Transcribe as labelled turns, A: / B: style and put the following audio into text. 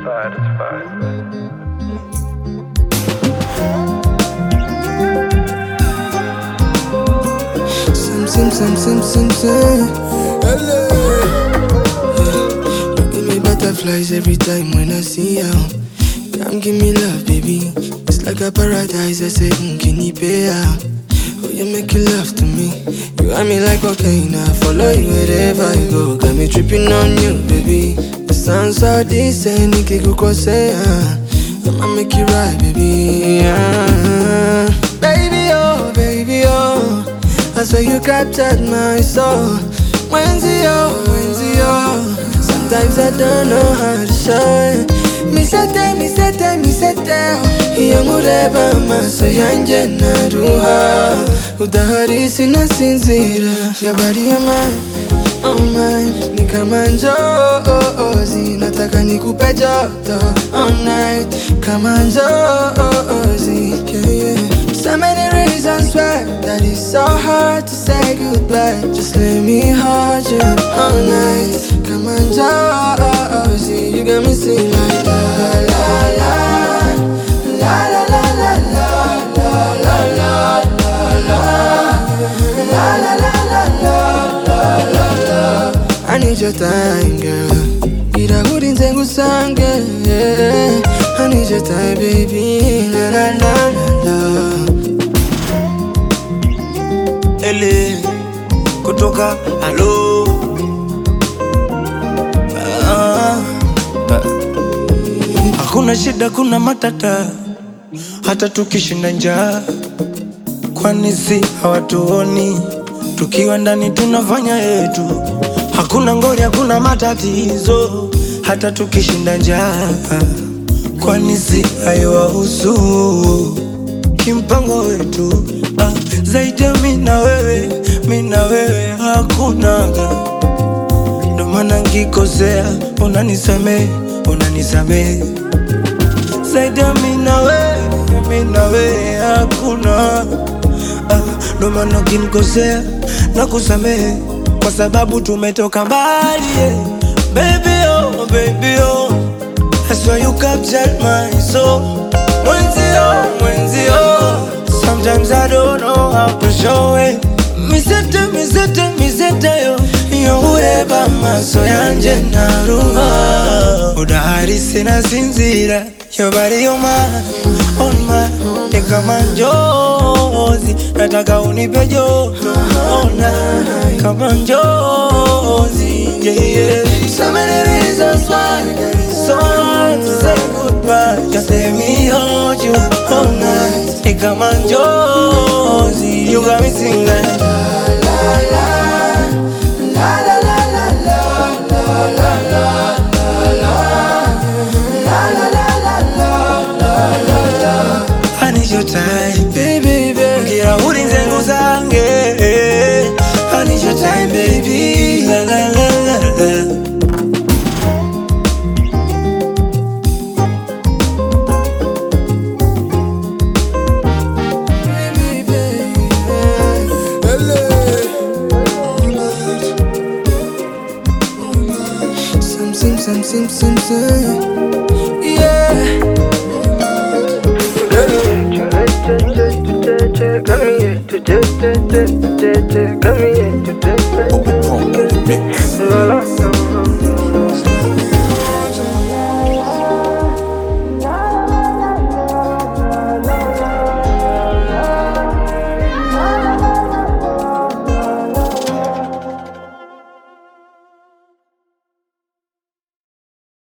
A: fire, it's fire.
B: Hello. You give me butterflies every time when I see you. Come give me love, baby. It's like a paradise. I say, can you pay out? Oh, you make you love to me. You got me like cocaine. I follow you wherever you go. Got me tripping on you, baby. The sounds so decent. Niki kuko say, I'ma make you right, baby. Baby, oh. I swear you captured my soul. When's yo? Sometimes I don't know how to show it. Me sete Iyo mureba maso yanje naruha Udahari sinasinzira Your body and mine, oh mine Ni kama njozi Nataka nikupe joto all night Kama njozi, yeah. So many reasons why that it's so hard to say goodbye. Just let me hold you all night. Come on, Josie, you got me singing like la la la la la la la la la la la la. I need your time, girl. Ira urinze ngusange. I need your time, baby. La la la la la.
C: Ele kutoka halo Hakuna shida kuna matata Hata tukishinda njaa Kwani si hawatuoni Tukiwa ndani tunafanya yetu Hakuna ngori hakuna matatizo Hata tukishinda njaa Kwani si hayawahusu Kimpango wetu zaidi ya mimi na wewe hakunaga. Ndo maana ngikosea unanisamehe zaidi ya mimi na wewe hakuna. Ndo maana ukinikosea nakusamehe kwa sababu tumetoka mbali, yeah. Baby oh that's why you captured my soul. Mwenzio sometimes I don't know how to show it. Misete yo Iyo ureba maso yanje naruha Udahari sinasinzira Your body on mine, on mine Ni kama njozi Nataka unipe joto ona Kama njozi, yeah.
B: So many reasons why
C: it's so hard to say goodbye. Just let me hold you all night. Ni kama njozi You got me singing la
B: la la la la la la la la la la.
C: I need your time,
B: baby.
C: Ngira urinze ngusange I need your time, baby. La la la la la.
B: Sim, yeah. Come here,